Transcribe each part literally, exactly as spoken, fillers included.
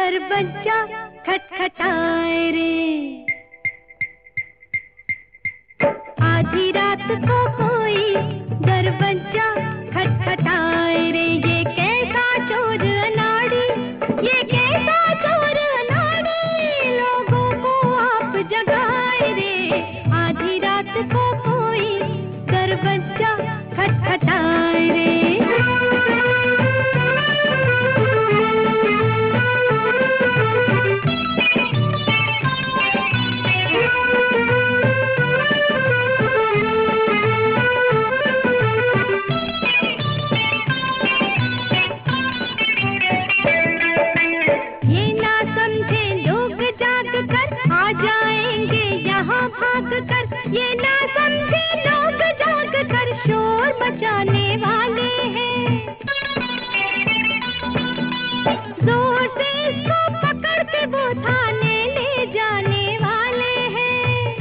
दरवाजा खटखटाए रे। आधी रात को कोई दरवाजा खटखटाए रे। ये कैसा चोर अनाड़ी, ये कैसा चोर अनाड़ी, लोगों को आप जगाए रे। आधी रात को कोई दरवाजा खटखटाए रे। ये ना समझे लोग जाग कर शोर मचाने वाले हैं। जोर से इसको पकड़ के वो थाने ले जाने वाले हैं।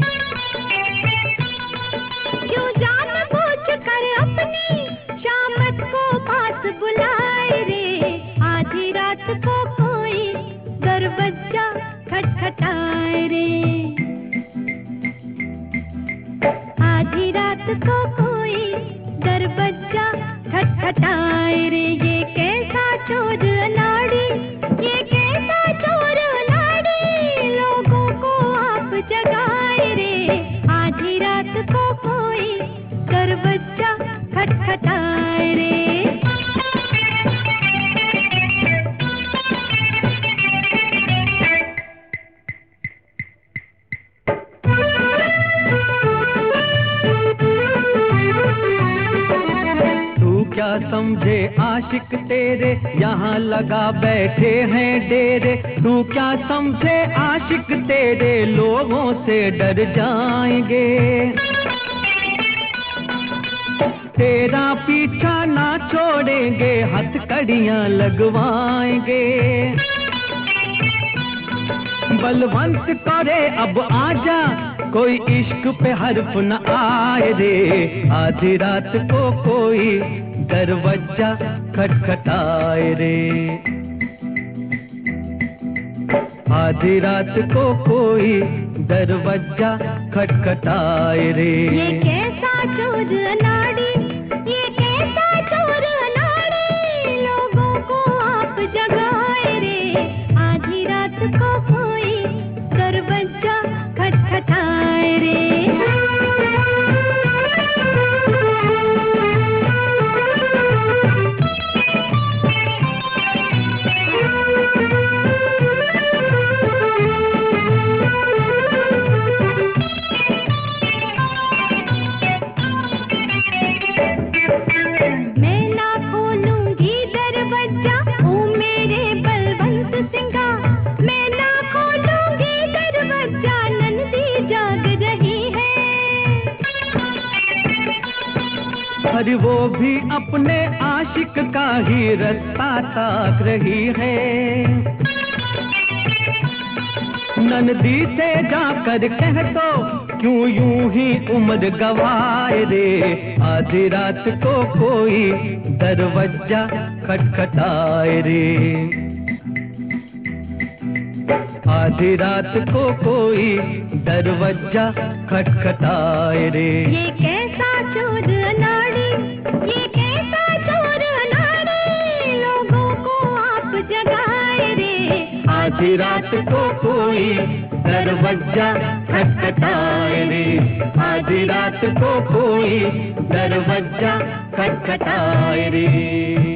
क्यों जानबूझ कर अपनी शामत को पास बुलाए रे। आधी रात को कोई दरवाजा खटखटाए रे। आधी रात को कोई दरवाजा खटखटाए रे। ये कैसा चोर अनाड़ी, ये कैसा चोर अनाड़ी, लोगों को आप जगाए रे। आधी रात को कोई दरवाजा खटखटाए रे। क्या समझे आशिक तेरे यहाँ लगा बैठे हैं डेरे। तू क्या समझे आशिक तेरे लोगों से डर जाएंगे। तेरा पीछा ना छोड़ेंगे, हथकड़ियाँ लगवाएंगे। बलवंत करे अब आजा, कोई इश्क पे हर्फ न आए रे। आधी रात को कोई दरवाजा खटखटाए रे। आधी रात को कोई दरवाजा खटखटाए रे। ये कैसा चोर अनाड़ी, ये कैसा चोर अनाड़ी, लोगों को आप जगाए रे। आधी रात को कोई दरवाजा खटखटाए रे। अरे वो भी अपने आशिक का ही रास्ता ताक रही है। नंदी से जाकर कह दो, क्यों यूं ही उम्र गवाए रे। आधी रात को कोई दरवाजा खटखटाए रे। आधी रात को कोई दरवाजा खटखटाए रे। ये कैसा चोर अनाड़ी, ये कैसा चोर अनाड़ी, लोगों को आप जगाए रे। आधी रात को कोई दरवाजा खटखटाए रे। आधी रात को कोई दरवाजा खटखटाए रे।